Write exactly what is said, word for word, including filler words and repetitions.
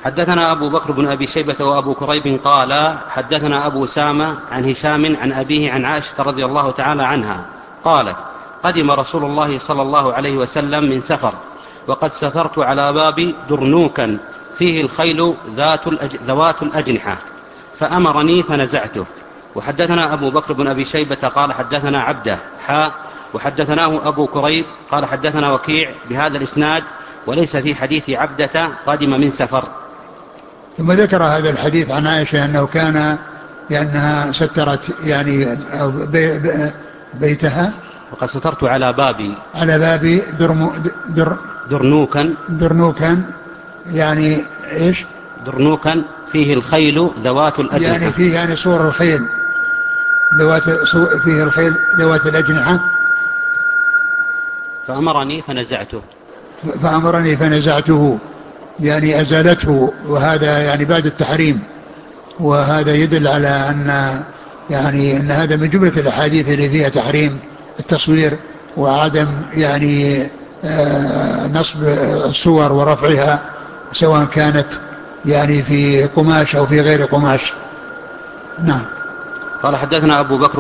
حدثنا أبو بكر بن أبي شيبة وأبو كريب قال حدثنا أبو أسامة عن هشام عن أبيه عن عائشة رضي الله تعالى عنها قالت قدم رسول الله صلى الله عليه وسلم من سفر وقد سافرت على باب درنوكا فيه الخيل ذات الأج... ذوات الأجنحة فأمرني فنزعته. وحدثنا أبو بكر بن أبي شيبة قال حدثنا عبده حاء وحدثناه أبو كريب قال حدثنا وكيع بهذا الإسناد وليس في حديث عبدة قادم من سفر. ثم ذكر هذا الحديث عن عائشة أنه كان لأنها سترت يعني بي بي بيتها وقد سترت على بابي على باب درمو در درنوكا درنوكا يعني إيش درنوكا فيه الخيل ذوات الأجنحة يعني فيه يعني صور الخيل ذوات فيه الخيل ذوات الأجنحة فأمرني فنزعته فأمرني فنزعته يعني أزالته وهذا يعني بعد التحريم. وهذا يدل على أن يعني أن هذا من جملة الأحاديث اللي فيها تحريم التصوير وعدم يعني آه نصب الصور ورفعها سواء كانت يعني في قماش أو في غير قماش. نعم. قال حدثنا أبو بكر